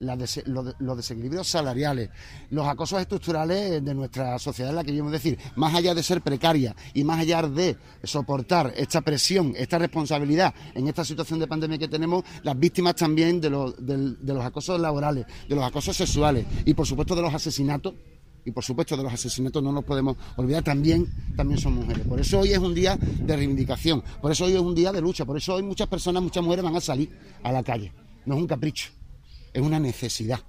los desequilibrios salariales, los acosos estructurales de nuestra sociedad en la que vivimos. Es decir, más allá de ser precaria y más allá de soportar esta presión, esta responsabilidad en esta situación de pandemia que tenemos, las víctimas también de los acosos laborales, de los acosos sexuales y por supuesto de los asesinatos. Y por supuesto de los asesinatos no nos podemos olvidar, también son mujeres. Por eso hoy es un día de reivindicación, por eso hoy es un día de lucha, por eso hoy muchas personas, muchas mujeres van a salir a la calle. No es un capricho, es una necesidad.